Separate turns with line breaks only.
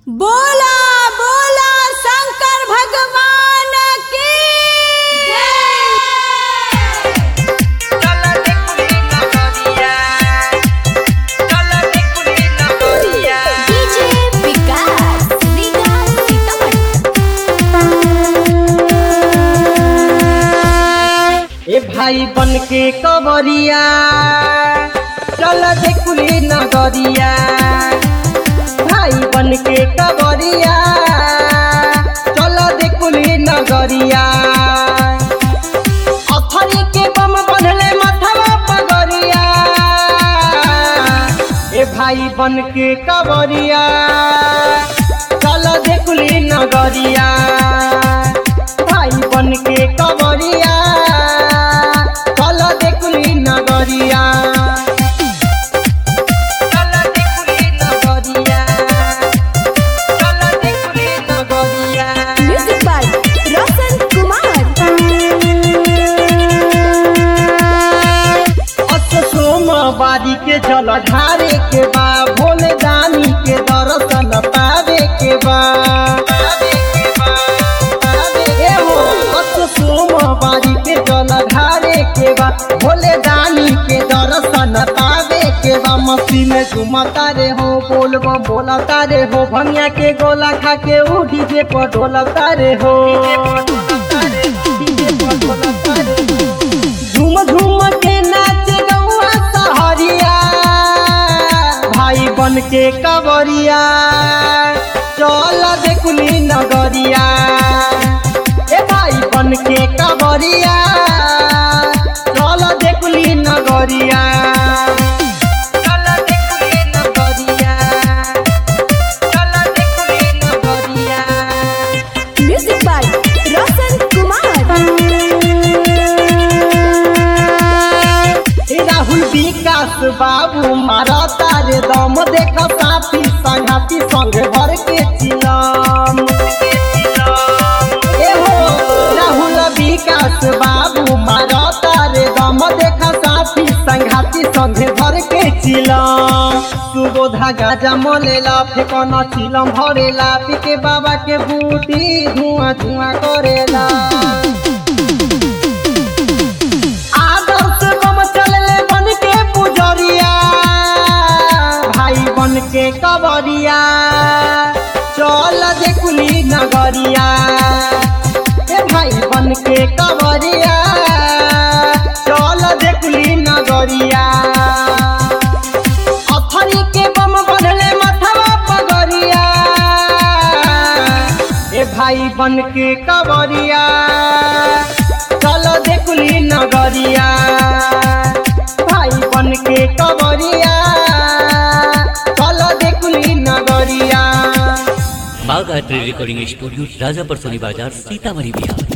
बोला बोला शंकर भगवान की डीजे विकास रीगा सीतामढ़ी।
ए भाई बन के कवरिया चल देखुली नगरिया, भाई बन के कवरिया चल देखुली नगरिया। अथरी के बम बंधले मथवा पगरिया, ए भाई बन के कवरिया चल देखुली नगरिया, भाई बन के कवरिया चल देखुली नगरिया।
Music by Roshan Kumar.
सोमवारी के जल ढारे के बा, भोले दानी के दर्शन पावे के बा। सोमवारी के जल ढारे के बा, भोले दानी के दर्शन पावे के बा। मस्ती में झूमता रे हो, बोलबो बोलता रे हो, भंगिया के गोला खा के ऊ डीजे पर ढोलता रे हो। झूम झूम के नाच गौआ सहरिया, भाई बन के कवरिया चल देखुली नगरिया। ए भाई बन के कवरिया चल देखुली नगरिया।
Music by Roshan Kumar.
राहुल विकास बाबू मारा तारे दम, देख साथी संघाती संग भर के चिलम। राहुल विकास बाबू मारा तारे दम, देख साथी संघाती संग भर के चिलम। सुबोधा गाजा मलेला फेकना चिलम भरेला, पीके बाबा के बूटी धुआं धुआं करेला। आदर्श बम चलले बन के पुजरिया, भाई बन के कवरिया चल देखुली नगरिया। ए भाई बन के कवरिया चल देखुली नगरिया। अथरी के बम बंधले मथवा पगरिया, ए भाई बन के कवरिया चल देखुली नगरिया, भाई बन के कवरिया चल देखुली नगरिया।
बागायत्री रिकॉर्डिंग स्टूडियो राजापुर सोनी बाजार सीतामढ़ी बिहार।